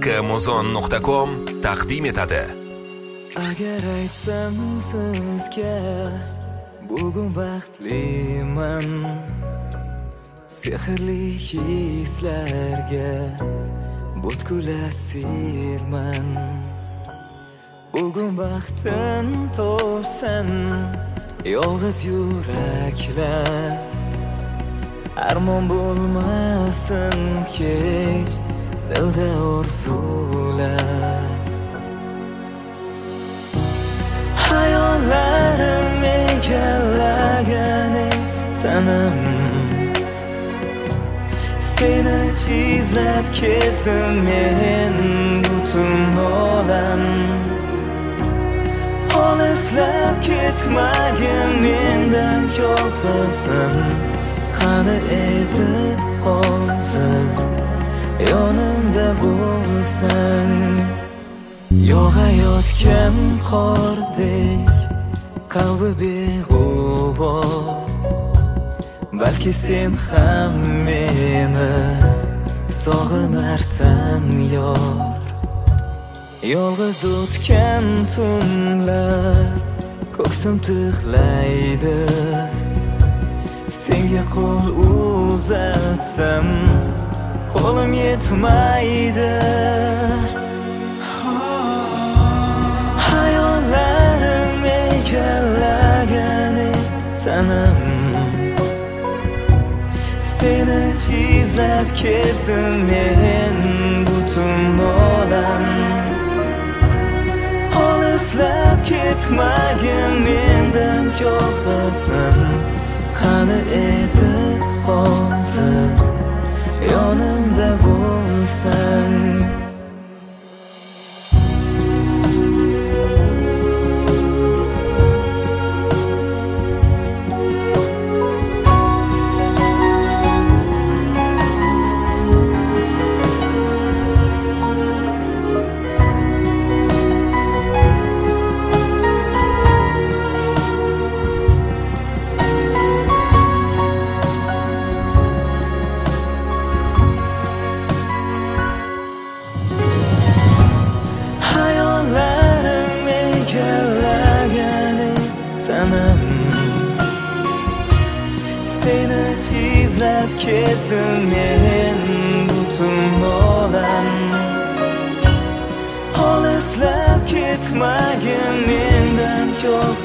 Amazon.com taqdim etadi. Agar aytsam sizga bugun baxtliman, sehrli hislarga butkul asirman. Bugun baxtin topsan yolg'iz yuraklar, armon bo'lmasin kech dilda orzular. Hayollarim egallagani sanam, seni izlab kezdim men butun olam. Olislar ketmagin mendan yolg'izim, qani edi hozir yonimda bo'lsang. Yog'ayotgan qordek qalbi beg'ubor, balki sen ham meni sog'inarsan yor. Yolg'iz o'tgan tunlar ko'ksim tig'laydi, senga qo'l uzatsam qo'lim yetmaydi. Hayollarim egallagani sanam, seni izlab kezdim men butun olam. Olislar ketmagin mendan yolg'izim, qani edi hozir yonimda bo'lsang. Seni izlab kezdim men butun olam. Olislar ketmagin mendan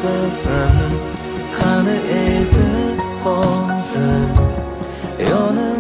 yolg'izim, qani edi hozir yonimda